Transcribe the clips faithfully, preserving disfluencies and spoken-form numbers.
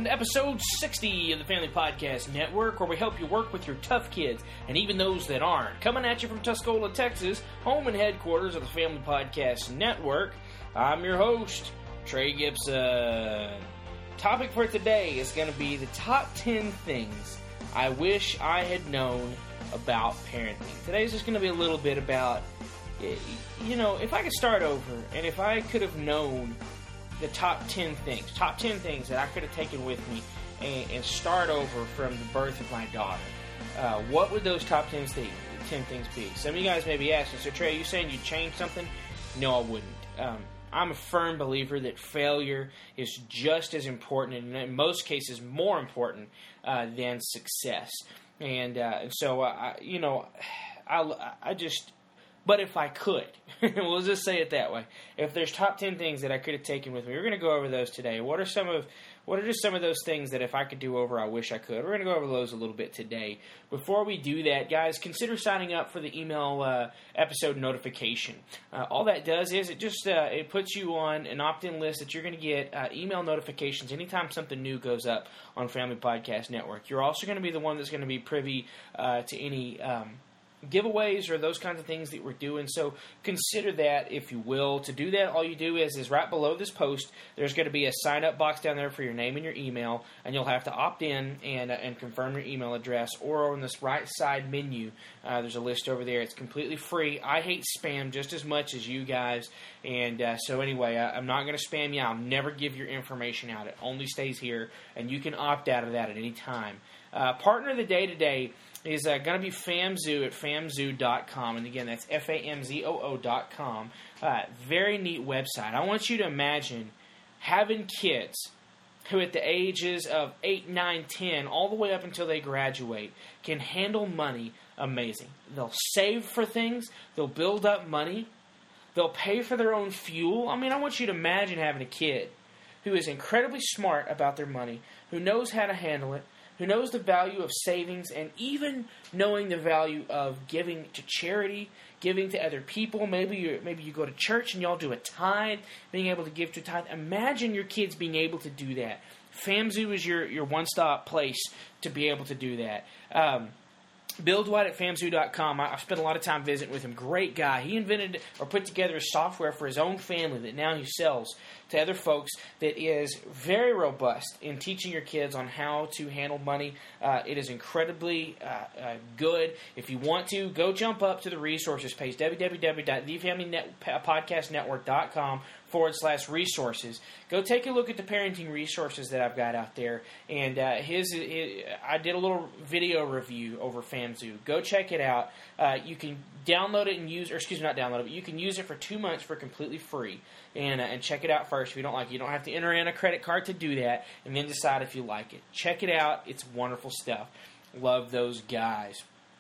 to episode sixty of the Family Podcast Network, where we help you work with your tough kids, and even those that aren't. Coming at you from Tuscola, Texas, home and headquarters of the Family Podcast Network, I'm your host, Trey Gibson. Topic for today is going to be the top ten things I wish I had known about parenting. Today's just going to be a little bit about, you know, if I could start over, and if I could have known the top ten things, top ten things that I could have taken with me and, and start over from the birth of my daughter, uh, what would those top ten, th- ten things be? Some of you guys may be asking, so Trey, are you saying you'd change something? No, I wouldn't. Um, I'm a firm believer that failure is just as important, and in most cases more important, uh, than success. And, uh, and so, uh, I, you know, I, I just... But if I could, we'll just say it that way. If there's top ten things that I could have taken with me, we're going to go over those today. What are some of, what are just some of those things that if I could do over, I wish I could? We're going to go over those a little bit today. Before we do that, guys, consider signing up for the email uh, episode notification. Uh, all that does is it just uh, it puts you on an opt-in list that you're going to get uh, email notifications anytime something new goes up on Family Podcast Network. You're also going to be the one that's going to be privy uh, to any Um, giveaways or those kinds of things that we're doing, so consider that, if you will. To do that, all you do is is right below this post, there's going to be a sign up box down there for your name and your email, and you'll have to opt in and uh, and confirm your email address, or on this right side menu, uh, there's a list over there. It's completely free. I hate spam just as much as you guys, and uh, so anyway, I, I'm not going to spam you. I'll never give your information out. It only stays here, and you can opt out of that at any time. Uh, partner of the day today is uh, going to be FamZoo at famzoo dot com. And again, that's F A M Z O O dot com. Uh, very neat website. I want you to imagine having kids who at the ages of eight, nine, ten, all the way up until they graduate, can handle money amazing. They'll save for things. They'll build up money. They'll pay for their own fuel. I mean, I want you to imagine having a kid who is incredibly smart about their money, who knows how to handle it, who knows the value of savings, and even knowing the value of giving to charity, giving to other people. Maybe you maybe you go to church and y'all do a tithe, being able to give to a tithe. Imagine your kids being able to do that. FamZoo is your, your one-stop place to be able to do that. Um, Bill Dwight at famzoo dot com. I, I spent a lot of time visiting with him. Great guy. He invented or put together a software for his own family that now he sells to other folks that is very robust in teaching your kids on how to handle money. Uh, it is incredibly uh, uh, good. If you want to, go jump up to the resources page, w w w dot the family podcast network dot com forward slash resources. Go take a look at the parenting resources that I've got out there. And uh, his, his, I did a little video review over FamZoo. Go check it out. Uh, you can download it and use, or excuse me, not download it, but you can use it for two months for completely free. And, uh, and check it out first. If you don't like it, you don't have to enter in a credit card to do that, and then decide if you like it. Check it out. It's wonderful stuff. Love those guys.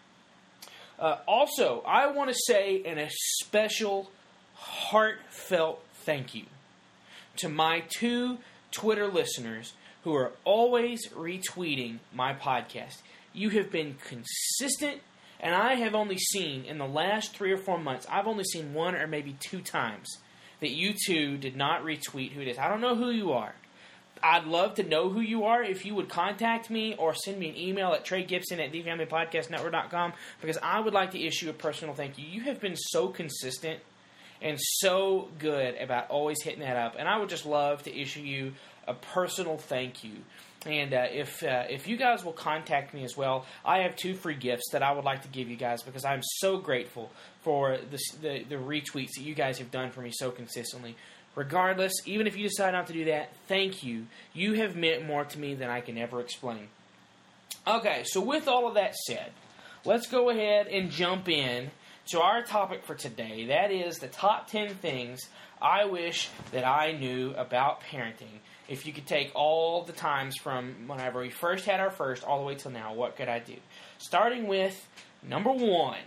Uh, also, I want to say an a special, heartfelt thank you to my two Twitter listeners who are always retweeting my podcast. You have been consistent, and I have only seen, in the last three or four months, I've only seen one or maybe two times that you two did not retweet who it is. I don't know who you are. I'd love to know who you are. If you would contact me or send me an email at Trey Gibson at the family podcast network dot com, because I would like to issue a personal thank you. You have been so consistent and so good about always hitting that up, and I would just love to issue you a personal thank you. And uh, if uh, if you guys will contact me as well, I have two free gifts that I would like to give you guys, because I'm so grateful for the, the, the retweets that you guys have done for me so consistently. Regardless, even if you decide not to do that, thank you. You have meant more to me than I can ever explain. Okay, so with all of that said, let's go ahead and jump in to our topic for today. That is the top ten things I wish that I knew about parenting. If you could take all the times from whenever we first had our first all the way till now, what could I do? Starting with number one.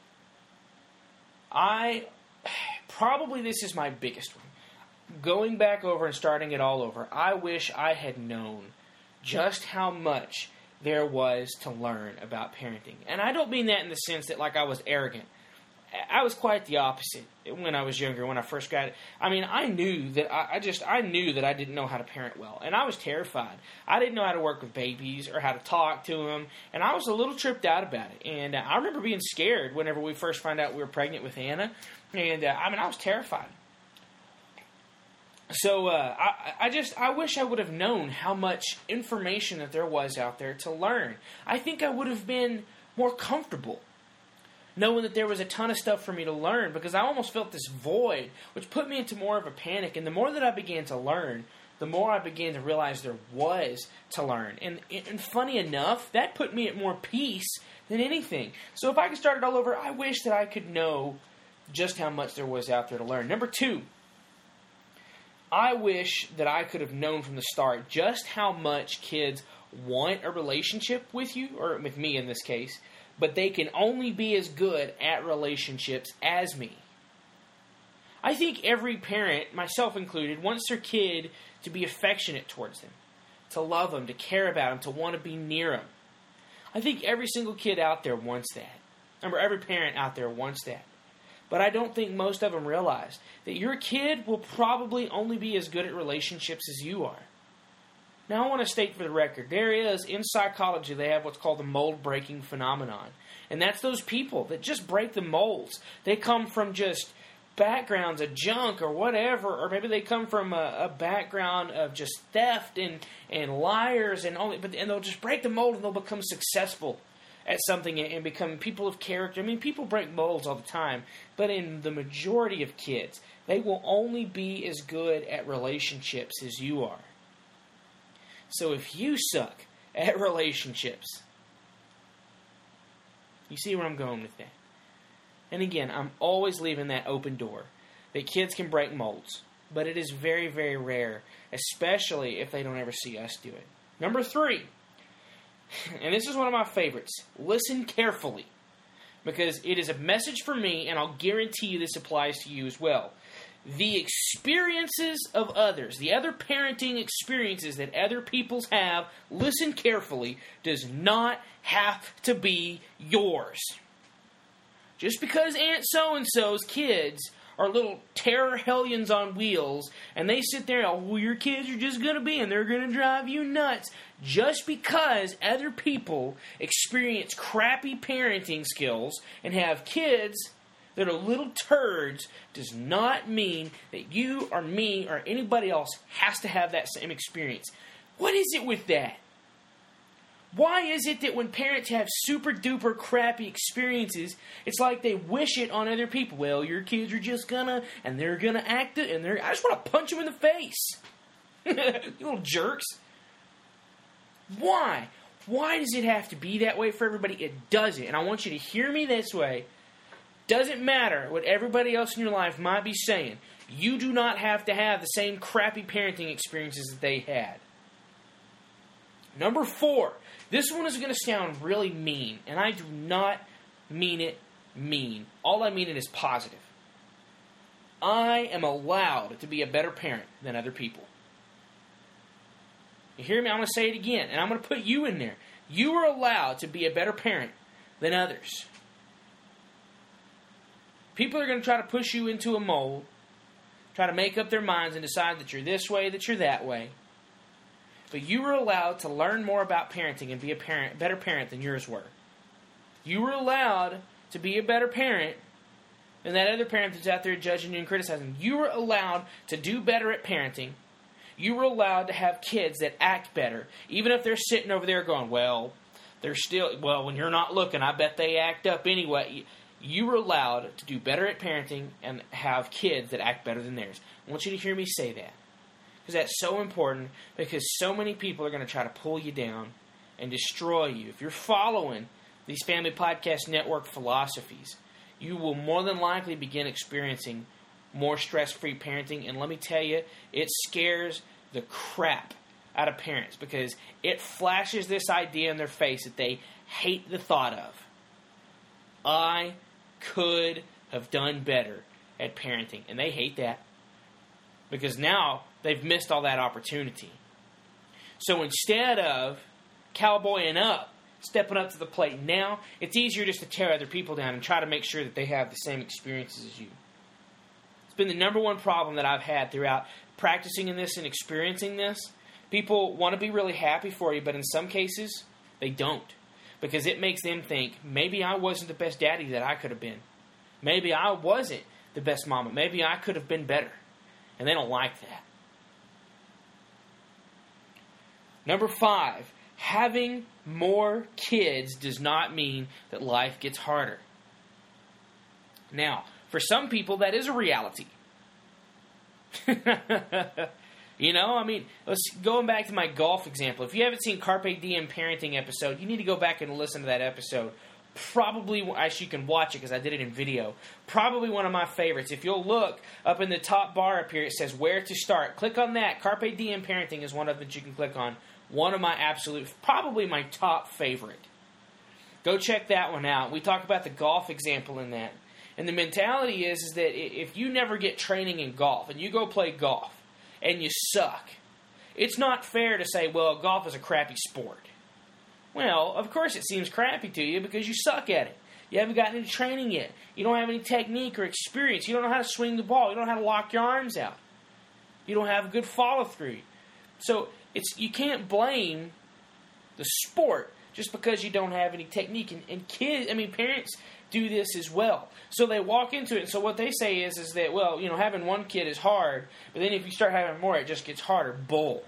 I, probably this is my biggest one. Going back over and starting it all over, I wish I had known just how much there was to learn about parenting. And I don't mean that in the sense that like I was arrogant. I was quite the opposite when I was younger, when I first got it. I mean, I knew that I, I just, I knew that I didn't know how to parent well. And I was terrified. I didn't know how to work with babies or how to talk to them. And I was a little tripped out about it. And uh, I remember being scared whenever we first found out we were pregnant with Hannah. And, uh, I mean, I was terrified. So, uh, I, I just, I wish I would have known how much information that there was out there to learn. I think I would have been more comfortable knowing that there was a ton of stuff for me to learn, because I almost felt this void, which put me into more of a panic. And the more that I began to learn, the more I began to realize there was to learn. And, and funny enough, that put me at more peace than anything. So if I could start it all over, I wish that I could know just how much there was out there to learn. Number two, I wish that I could have known from the start just how much kids want a relationship with you, or with me in this case, but they can only be as good at relationships as me. I think every parent, myself included, wants their kid to be affectionate towards them, to love them, to care about them, to want to be near them. I think every single kid out there wants that. Remember, every parent out there wants that. But I don't think most of them realize that your kid will probably only be as good at relationships as you are. Now, I want to state for the record, there is, in psychology, they have what's called the mold-breaking phenomenon. And that's those people that just break the molds. They come from just backgrounds of junk or whatever, or maybe they come from a, a background of just theft and, and liars, and only, but and they'll just break the mold and they'll become successful at something and become people of character. I mean, people break molds all the time, but in the majority of kids, they will only be as good at relationships as you are. So if you suck at relationships, you see where I'm going with that. And again, I'm always leaving that open door that kids can break molds, but it is very, very rare, especially if they don't ever see us do it. Number three, and this is one of my favorites, listen carefully, because it is a message for me, and I'll guarantee you this applies to you as well. The experiences of others, the other parenting experiences that other people have, listen carefully, does not have to be yours. Just because Aunt So-and-so's kids are little terror hellions on wheels, and they sit there, oh, well, your kids are just going to be, and they're going to drive you nuts. Just because other people experience crappy parenting skills and have kids that are little turds does not mean that you or me or anybody else has to have that same experience. What is it with that? Why is it that when parents have super duper crappy experiences, it's like they wish it on other people? Well, your kids are just gonna, and they're gonna act it, and they're, I just want to punch them in the face. You little jerks. Why? Why does it have to be that way for everybody? It doesn't. And I want you to hear me this way. Doesn't matter what everybody else in your life might be saying. You do not have to have the same crappy parenting experiences that they had. Number four. This one is going to sound really mean, and I do not mean it mean. All I mean it is positive. I am allowed to be a better parent than other people. You hear me? I'm going to say it again, and I'm going to put you in there. You are allowed to be a better parent than others. People are going to try to push you into a mold, try to make up their minds and decide that you're this way, that you're that way. But you were allowed to learn more about parenting and be a parent, better parent than yours were. You were allowed to be a better parent than that other parent that's out there judging you and criticizing. You were allowed to do better at parenting. You were allowed to have kids that act better, even if they're sitting over there going, well, they're still, well, when you're not looking, I bet they act up anyway. You were allowed to do better at parenting and have kids that act better than theirs. I want you to hear me say that. Because that's so important, because so many people are going to try to pull you down and destroy you. If you're following these Family Podcast Network philosophies, you will more than likely begin experiencing more stress-free parenting. And let me tell you, it scares the crap out of parents, because it flashes this idea in their face that they hate the thought of. I could have done better at parenting. And they hate that, because now they've missed all that opportunity. So instead of cowboying up stepping up to the plate. Now, it's easier just to tear other people down and try to make sure that they have the same experiences as you. It's been the number one problem that I've had throughout practicing in this and experiencing this. People want to be really happy for you, but in some cases, they don't. Because it makes them think, maybe I wasn't the best daddy that I could have been. Maybe I wasn't the best mama. Maybe I could have been better. And they don't like that. Number five, having more kids does not mean that life gets harder. Now, for some people, that is a reality. You know, I mean, let's going back to my golf example. If you haven't seen Carpe Diem Parenting episode, you need to go back and listen to that episode. Probably, actually you can watch it because I did it in video. Probably one of my favorites. If you'll look up in the top bar up here, it says where to start. Click on that. Carpe Diem Parenting is one of them that you can click on. One of my absolute, probably my top favorite. Go check that one out. We talk about the golf example in that. And the mentality is, is that if you never get training in golf and you go play golf and you suck, it's not fair to say, well, golf is a crappy sport. Well, of course it seems crappy to you because you suck at it. You haven't gotten any training yet. You don't have any technique or experience. You don't know how to swing the ball. You don't know how to lock your arms out. You don't have a good follow-through. So it's you can't blame the sport just because you don't have any technique. And, and kids, I mean, parents do this as well. So they walk into it. And so what they say is, is that, well, you know, having one kid is hard, but then if you start having more, it just gets harder. Bull.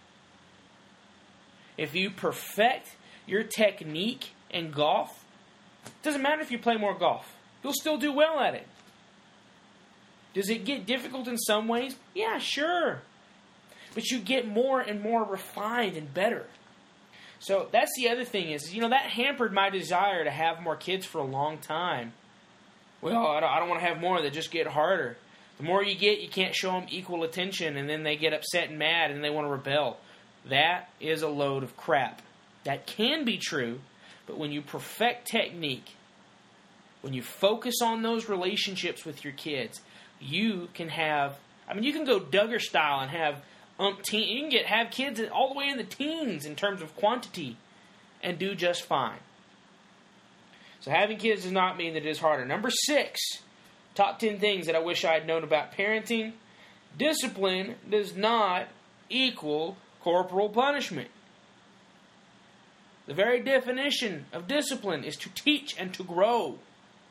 If you perfect your technique in golf, it doesn't matter if you play more golf. You'll still do well at it. Does it get difficult in some ways? Yeah, sure. But you get more and more refined and better. So that's the other thing is, you know, that hampered my desire to have more kids for a long time. Well, I don't, I don't want to have more that just get harder. The more you get, you can't show them equal attention, and then they get upset and mad, and they want to rebel. That is a load of crap. That can be true, but when you perfect technique, when you focus on those relationships with your kids, you can have, I mean, you can go Duggar style and have umpteen, you can get have kids all the way in the teens in terms of quantity and do just fine. So having kids does not mean that it is harder. Number six, top ten things that I wish I had known about parenting. Discipline does not equal corporal punishment. The very definition of discipline is to teach and to grow.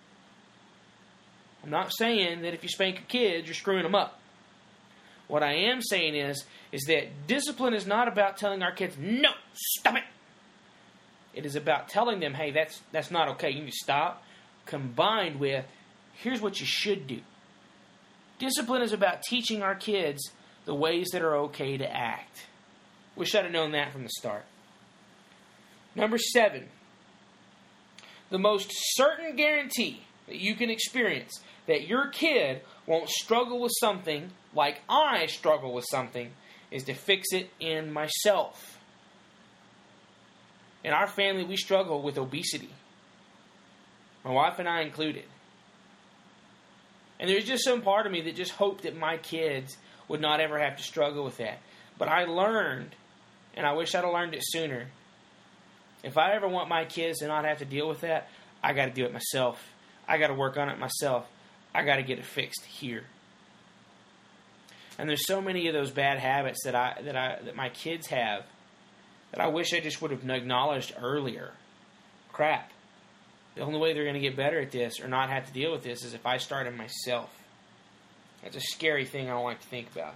I'm not saying that if you spank your kids, you're screwing them up. What I am saying is, is that discipline is not about telling our kids, no, stop it. It is about telling them, hey, that's that's not okay, you need to stop, combined with, here's what you should do. Discipline is about teaching our kids the ways that are okay to act. Wish I'd have known that from the start. Number seven, the most certain guarantee that you can experience that your kid won't struggle with something like I struggle with something is to fix it in myself. In our family, we struggle with obesity. My wife and I included. And there's just some part of me that just hoped that my kids would not ever have to struggle with that. But I learned, and I wish I'd have learned it sooner, if I ever want my kids to not have to deal with that, I got to do it myself. I got to work on it myself. I got to get it fixed here. And there's so many of those bad habits that I that I that my kids have that I wish I just would have acknowledged earlier. Crap. The only way they're going to get better at this or not have to deal with this is if I start it myself. That's a scary thing I don't like to think about.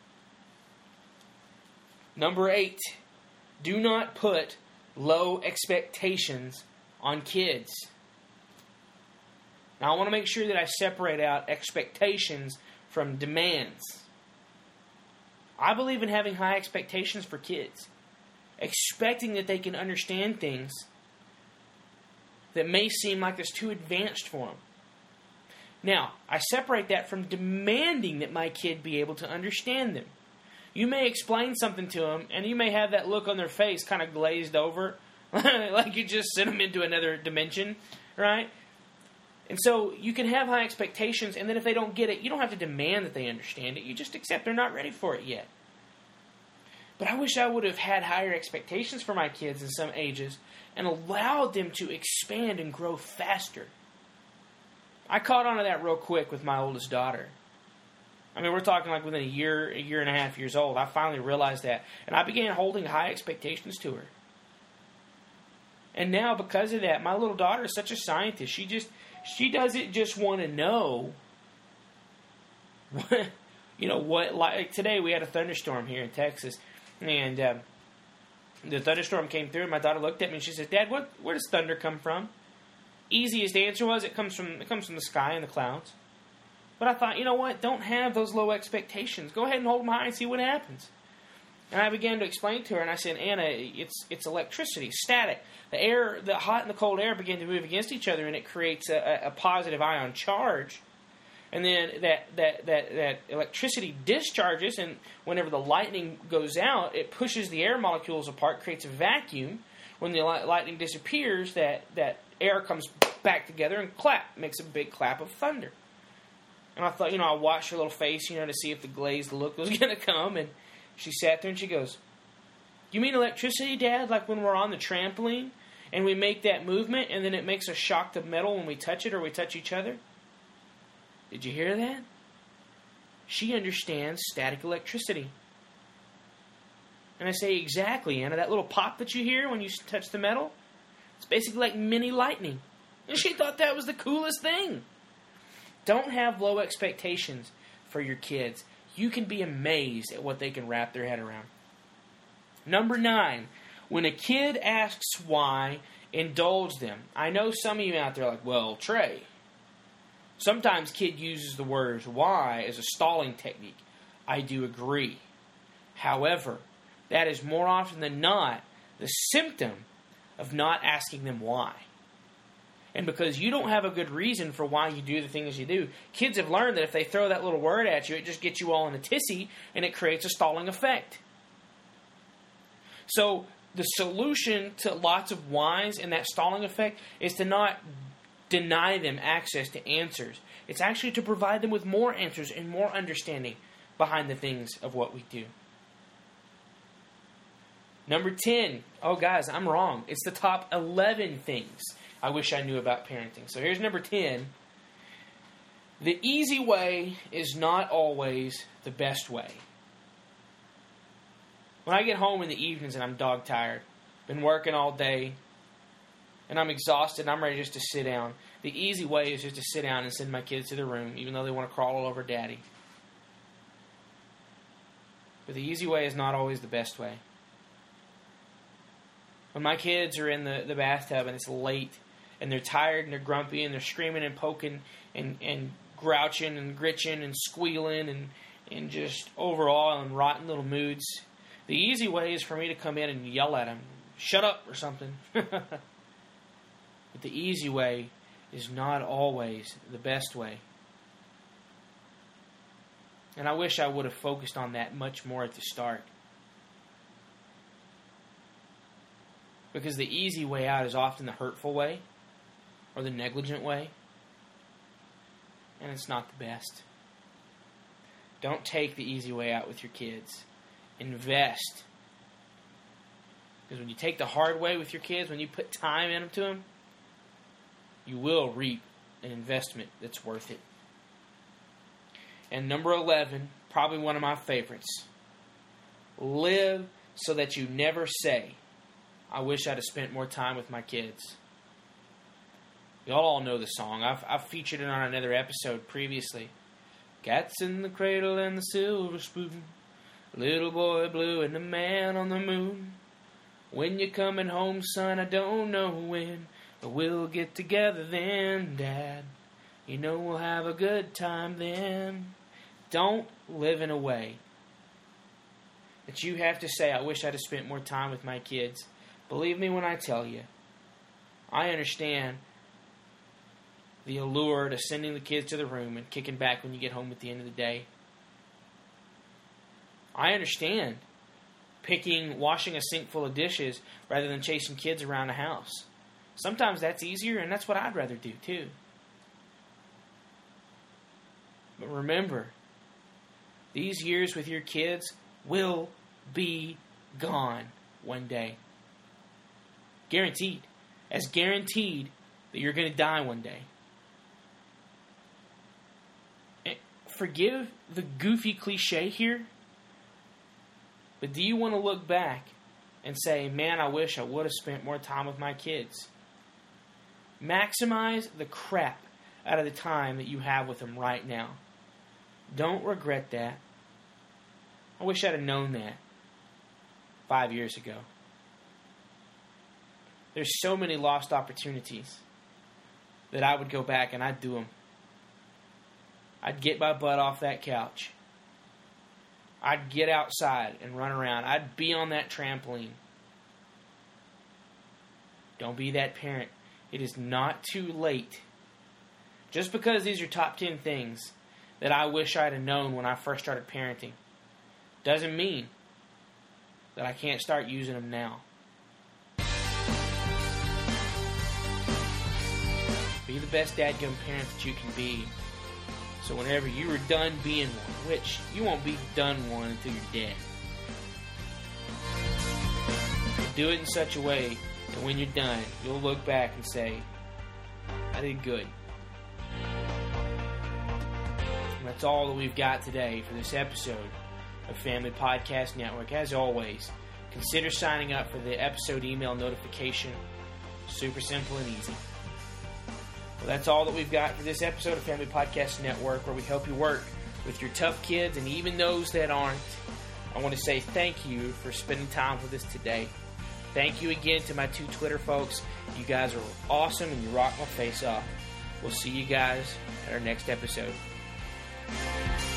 Number eight, do not put low expectations on kids. Now, I want to make sure that I separate out expectations from demands. I believe in having high expectations for kids, expecting that they can understand things that may seem like it's too advanced for them. Now, I separate that from demanding that my kid be able to understand them. You may explain something to them, and you may have that look on their face kind of glazed over, like you just sent them into another dimension, right? And so you can have high expectations, and then if they don't get it, you don't have to demand that they understand it. You just accept they're not ready for it yet. But I wish I would have had higher expectations for my kids in some ages and allowed them to expand and grow faster. I caught on to that real quick with my oldest daughter. I mean, we're talking like within a year, a year and a half years old. I finally realized that. And I began holding high expectations to her. And now, because of that, my little daughter is such a scientist. She just, she doesn't just want to know, what, you know, what, like today we had a thunderstorm here in Texas. And um, the thunderstorm came through, and my daughter looked at me and she said, "Dad, what, where does thunder come from?" Easiest answer was, it comes from it comes from the sky and the clouds. But I thought, you know what? Don't have those low expectations. Go ahead and hold them high and see what happens. And I began to explain to her, and I said, "Anna, it's it's electricity, static. The air, the hot and the cold air begin to move against each other, and it creates a, a positive ion charge. And then that, that, that, that electricity discharges, and whenever the lightning goes out, it pushes the air molecules apart, creates a vacuum. When the lightning disappears, that, that air comes back together and clap, makes a big clap of thunder." And I thought, you know, I watched her little face, you know, to see if the glazed look was going to come. And she sat there and she goes, "You mean electricity, Dad? Like when we're on the trampoline and we make that movement and then it makes a shock to metal when we touch it or we touch each other?" Did you hear that? She understands static electricity. And I say, "Exactly, Anna. That little pop that you hear when you touch the metal, it's basically like mini lightning." And she thought that was the coolest thing. Don't have low expectations for your kids. You can be amazed at what they can wrap their head around. Number nine, when a kid asks why, indulge them. I know some of you out there are like, "Well, Trey, sometimes kid uses the words why as a stalling technique." I do agree. However, that is more often than not the symptom of not asking them why. And because you don't have a good reason for why you do the things you do, kids have learned that if they throw that little word at you, it just gets you all in a tizzy, and it creates a stalling effect. So the solution to lots of whys and that stalling effect is to not deny them access to answers. It's actually to provide them with more answers and more understanding behind the things of what we do. Number ten. Oh, guys, I'm wrong. It's the top eleven things I wish I knew about parenting. So here's number ten. The easy way is not always the best way. When I get home in the evenings and I'm dog tired, been working all day, and I'm exhausted and I'm ready just to sit down, the easy way is just to sit down and send my kids to their room, even though they want to crawl all over Daddy. But the easy way is not always the best way. When my kids are in the, the bathtub and it's late, and they're tired and they're grumpy and they're screaming and poking and, and grouching and gritching and squealing and, and just overall in rotten little moods, the easy way is for me to come in and yell at them, "Shut up," or something. But the easy way is not always the best way. And I wish I would have focused on that much more at the start. Because the easy way out is often the hurtful way or the negligent way. And it's not the best. Don't take the easy way out with your kids. Invest. Because when you take the hard way with your kids, when you put time into them, you will reap an investment that's worth it. And number eleven, probably one of my favorites. Live so that you never say, "I wish I'd have spent more time with my kids." Y'all all know the song. I've, I've featured it on another episode previously. Cats in the cradle and the silver spoon, little boy blue and the man on the moon. When you're coming home, son, I don't know when, but we'll get together then, Dad. You know we'll have a good time then. Don't live in a way that you have to say, "I wish I'd have spent more time with my kids." Believe me when I tell you, I understand the allure to sending the kids to the room and kicking back when you get home at the end of the day. I understand picking, washing a sink full of dishes rather than chasing kids around the house. Sometimes that's easier, and that's what I'd rather do too. But remember, these years with your kids will be gone one day. Guaranteed. As guaranteed that you're going to die one day. And forgive the goofy cliche here, but do you want to look back and say, man, I wish I would have spent more time with my kids? Maximize the crap out of the time that you have with them right now. Don't regret that. I wish I'd have known that five years ago. There's so many lost opportunities that I would go back and I'd do them. I'd get my butt off that couch. I'd get outside and run around. I'd be on that trampoline. Don't be that parent. It is not too late. Just because these are top ten things that I wish I'd have known when I first started parenting doesn't mean that I can't start using them now. Be the best dadgum parent that you can be. So whenever you are done being one, which you won't be done one until you're dead, do it in such a way that when you're done, you'll look back and say, I did good. And that's all that we've got today for this episode of Family Podcast Network. As always, consider signing up for the episode email notification. Super simple and easy. Well, that's all that we've got for this episode of Family Podcast Network, where we help you work with your tough kids and even those that aren't. I want to say thank you for spending time with us today. Thank you again to my two Twitter folks. You guys are awesome and you rock my face off. We'll see you guys at our next episode.